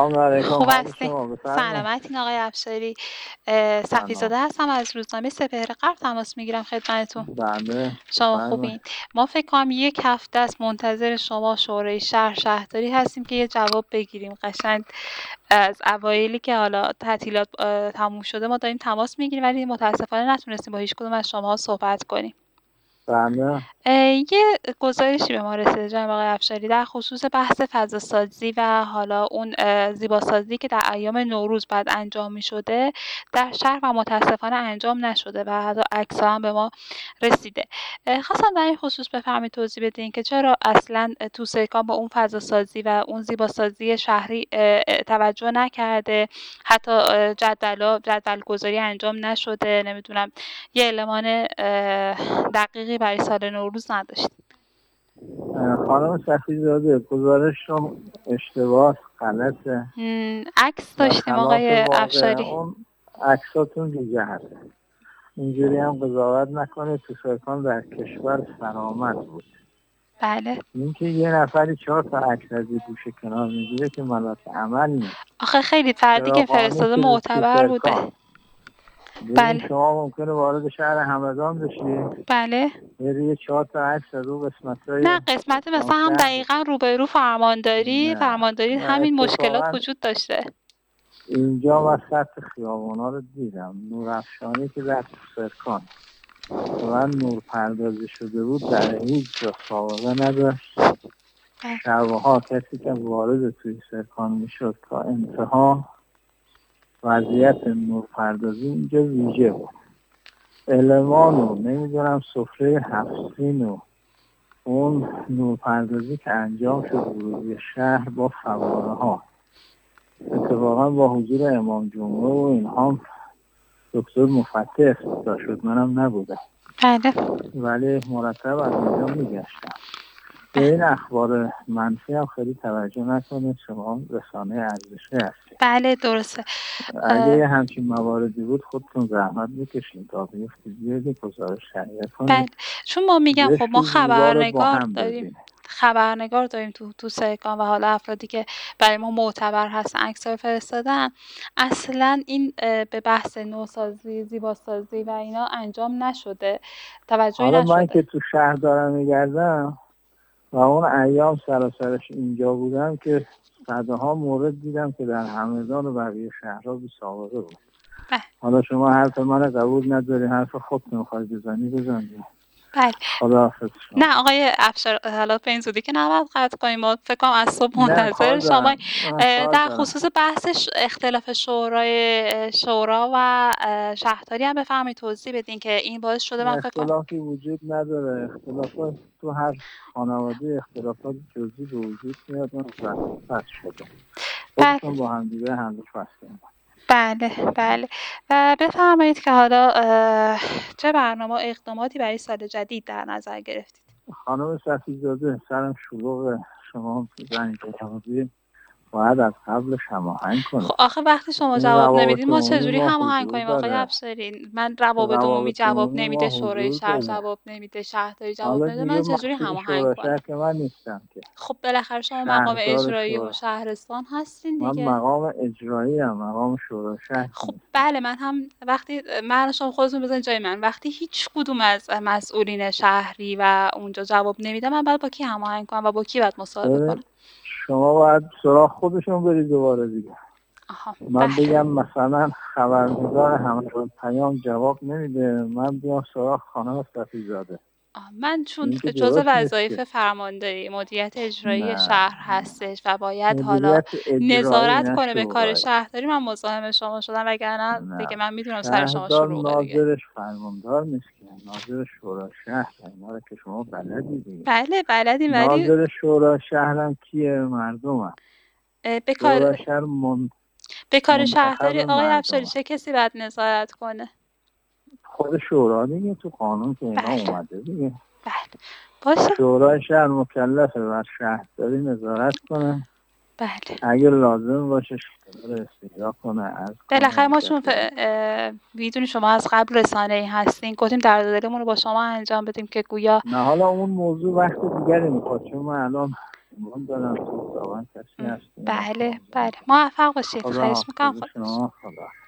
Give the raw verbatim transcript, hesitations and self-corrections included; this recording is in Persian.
سلام علیکم، خوب حال هستی؟ شما بفرمایید. سلامتین آقای افشاری. اه، سلام. صفیزاده هستم از روزنامه سپهر غرب تماس میگیرم خدمتتون. بله شما بفرمایید. خوبین؟ ما فکر کنم یک هفته است منتظر شما شورای شهر شهرداری هستیم که یه جواب بگیریم. قشنگ از اوایلی که حالا تعطیلات اه، تموم شده ما داریم تماس میگیریم، ولی متاسفانه نتونستیم با هیچ کدوم از شما صحبت کنیم. بله اه، یه گزارشی به ما رسیده جناب آقای افشاری در خصوص بحث فضاسازی و حالا اون اه، زیباسازی که در ایام نوروز بعد انجام می شده در شهر و متاسفانه انجام نشده و حتی عکس‌ها هم به ما رسیده. اه، خواستم در این خصوص بفهمید توضیح بدین که چرا اصلا اه، تو سرکان به اون فضاسازی و اون زیباسازی شهری اه، اه، توجه نکرده، حتی اه، جدولا جدول گذاری انجام نشده. نمیدونم یه المان اه، دقیقی برای سال نوروز نداشتیم. اه، خانم صفیزاده گزارشتون اشتباه غلطه م، عکس و داشتیم خلاف آقای واقع. افشاری. اون عکساتون بیجه هست. اینجوری هم قضاوت نکنید. تو سرکان در کشور سلامت بود. بله اینکه یه نفری چهار تا عکس از یه گوشه کنار میگیره که ملاک عمل نیست. آخه خیلی فردی که چراغانی فرستاده که تو معتبر بوده. سرکان ببین بله شما ممکنه وارد شهر همدان بشی، بله بری یه چهار تا عکس از اون نه قسمت‌های قسمت اسلام مثلا هم شهر. دقیقا روبرو فرمانداری نه فرمانداری نه همین مشکلات اتفاقا وجود داشته. اینجا من سطح خیابونا رو دیدم. نورافشانی که در سرکان و نور پردازی شده بود در هیچ جا سابقه نداشت. بله. شبها کسی که وارد توی سرکان میشد تا انتها وضعیت نور پردازی اینجا ویژه بود. المان و نمیدونم سفره هفت‌سین و اون نورپردازی که انجام شد ورودی شهر با فواره ها، اتفاقا با حضور امام جمعه و اینها دکتر مفتح افتتاح شد. منم نبودم بله ولی مرتب از اینجا میگشتم. به این اخبار منفی هم خیلی توجه نکنید، شما رسانه ارزشی هستید. بله درسته. اگه یه همچین مواردی بود خودتون زحمت میکشید تا بیفتید بیایید گزارش تهیه بله کنید. چون ما میگم خب زشت ما و زیبا رو با خبرنگار هم داریم ببینید. خبرنگار داریم تو تو سرکان و حالا افرادی که برای ما معتبر هستن عکس‌ها رو فرستادن. اصلا این اه، به بحث نوسازی زیباسازی و اینا انجام نشده، توجهی حالا من که نشده. تو شهر دارم میگردم و اون ایام سراسرش اینجا بودم که صدها مورد دیدم که در همدان و بقیه شهرها بی سابقه بود. بله حالا شما حرف من قبول نداری، حرف خود نمیخوای بزنی بزنی. بله خداحافظ شما. نه آقای افشار حالا به این زودی که نباید قطع کنیم. ما فکر کنم از صبح نه منتظر کار شما. دارم من اه، کار در دارم خصوص بحث ش- اختلاف شورای شورا و اه، شهرداری هم بفهمید توضیح بدین که این باعث شده من فکر کنم. اختلافی وجود نداره. اختلافات تو هر خانواده اختلافات جزئی به وجود میاد و فصل شده. بله خودشون با هم دیگه هم فصل. بله بله و بفرمایید که حالا اه، چه برنامه و اقداماتی برای سال جدید در نظر گرفتید؟ خانم صفیزاده سرم شلوغه. شما زنگ جوابی باید از قبلش هماهنگ کنید. خب آخه وقتی شما این جواب روابط نمیدین ما عمومی چجوری ما هماهنگ حضور کنیم آقای داره. افسرین؟ من روابط عمومی روابط جواب عمومی نمیده، ما شورای حضور شهر داره. جواب نمیده، شهرداری جواب حالا نمیده، دیگه من چجوری مسئول هماهنگ شورای کنم؟ شهر که من نیستم که. خب بالاخره شما مقام شهردار اجرایی و شورا شهرستان هستین من دیگه. مقام اجرایی هم مقام شورای شهر خب نیستم. بله من هم وقتی من شما خودتون بزنید جای من، وقتی هیچ کدوم از مسئولین شهری و اونجا جواب نمیده من باید با کی هماهنگ کنم و با کی باید مصاحبه کنم؟ شما باید سراغ خودشون برید دوباره دیگه. آها من بله بگم مثلا خبرنگار همراه پیام جواب نمیده، من بیام سراغ خانم صفیزاده. آه، من چون این که جزء درست نیست وظایف که. فرمانداری مدیریت اجرایی نه شهر هستش و باید حالا مدیریت اجرایی نظارت نه کنه به کار شورایی. شهرداری، من مزاحم شما شدم وگرنه نه دیگه من میدونم سر شما شهردار شلوغه دیگه. ناظرش فرماندار نیست که، ناظر شورای شهر. اینا رو که شما بلدی دیگه. بله بلدیم ولی ناظر شورای شهرم کیه؟ مردم هم. اه، به کار شورای شهر من... به کار منتخب شهرداری آقای مردم افشاری هم. چه کسی باید نظارت کنه؟ خود شورا دیگه، تو قانون که اینا بله اومده دیگه. بله باشه شورای شهر مکلفه بر شهرداری نظارت کنه، بله اگه لازم باشه شهردار استیضاح کنه، عرض کنه بالاخره ما چون ف... جدول. اه، میدونی شما از قبل رسانه‌ای هستین گفتیم درد دلمون رو با شما انجام بدیم که گویا نه حالا اون موضوع وقت دیگری میخواد، چون من الان مهمون دارم تو اتاقا کسی م، هست که بله نخوام بله موفق باشید. خدا خواهش میکنم. حافظ خدا شما خدا